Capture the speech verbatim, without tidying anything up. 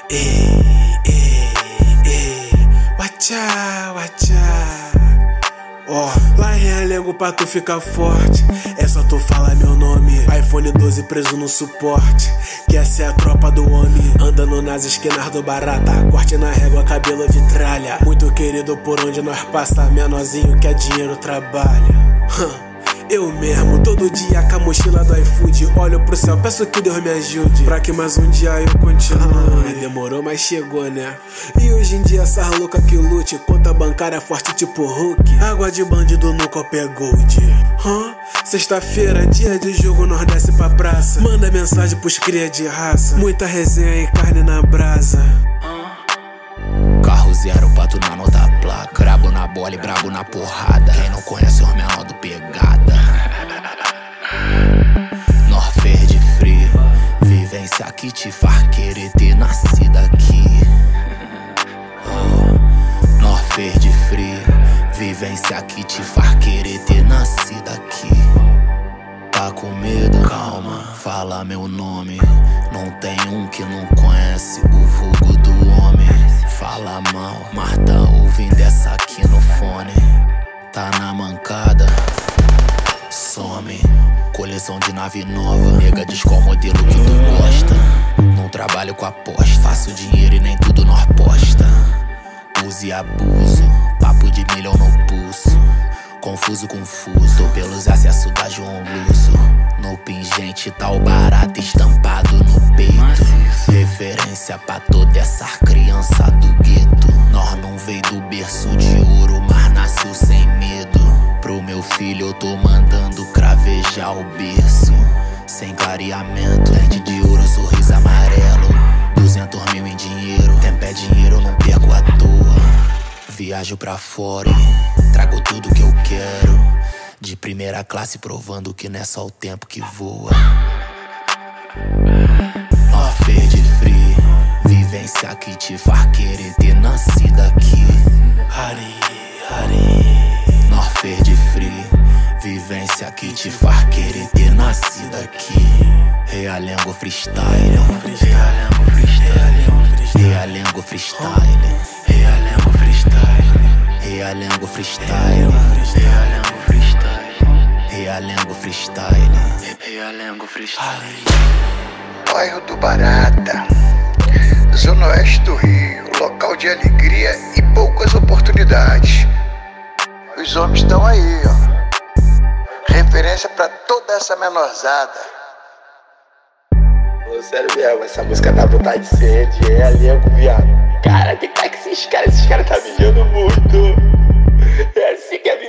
Ei, ei, ei, watcha, watcha. Ó, oh, lá em Realengo pra tu ficar forte, é só tu falar meu nome. iPhone doze preso no suporte, que essa é a tropa do homem. Andando nas esquinas do Barata, corte na régua, cabelo de tralha. Muito querido por onde nós passa, menorzinho que é dinheiro trabalha. Hum. Eu mesmo, todo dia com a mochila do iFood, olho pro céu, peço que Deus me ajude, pra que mais um dia eu continue. Demorou, mas chegou, né? E hoje em dia essa louca que lute, conta bancária forte tipo Hulk. Água de bandido no Copé Gold. Hã? Sexta-feira, dia de jogo, nós desce pra praça. Manda mensagem pros cria de raça, muita resenha e carne na brasa. Carro zero, pato na nota placa, brabo na bola e brabo na porrada. Quem não conhece os menor do pegada. Norverde frio, vivência que te faz querer ter nascido aqui. Oh, Norverde frio, vivência que te faz querer ter nascido aqui. Tá com medo? Calma, fala meu nome. Não tem um que não conhece o vulgo do homem. Fala mal, mas tá ouvindo essa aqui no fone. Tá na mancada, some. Coleção de nave nova, nega, diz qual modelo que tu gosta. Não trabalho com aposta, faço dinheiro e nem tudo nós posta. Uso e abuso, papo de milhão no pulso. Confuso, confuso, pelos acessos da João Luso. No pingente tá o barato estampado no peito. Referência pra toda essa criança do gueto. Nós não veio do berço de ouro, mas nasceu sem medo. Pro meu filho eu tô mandando cravejar o berço. Sem clareamento, dente de ouro, sorriso amarelo. Duzentos mil em dinheiro, tempo é dinheiro, eu não perco à toa. Viajo pra fora e trago tudo que eu quero. De primeira classe provando que não é só o tempo que voa. Norverde frio, vivência que te faz querer ter nascido aqui. Hari, Hari. Norverde frio, vivência que te faz querer ter nascido aqui. Realengo freestyle, freestyle, freestyle, Realengo freestyle, Realengo freestyle, Realengo freestyle, Realengo freestyle, Realengo freestyle, Realengo freestyle. Bairro do Barata, Zona Oeste do Rio, local de alegria e poucas oportunidades. Os homens estão aí, ó. Referência pra toda essa menorzada. Ô, sério mesmo, essa música dá vontade de ser de Realengo, viado. Cara, que tá com esses caras? Esses caras tá mijando muito. É assim que é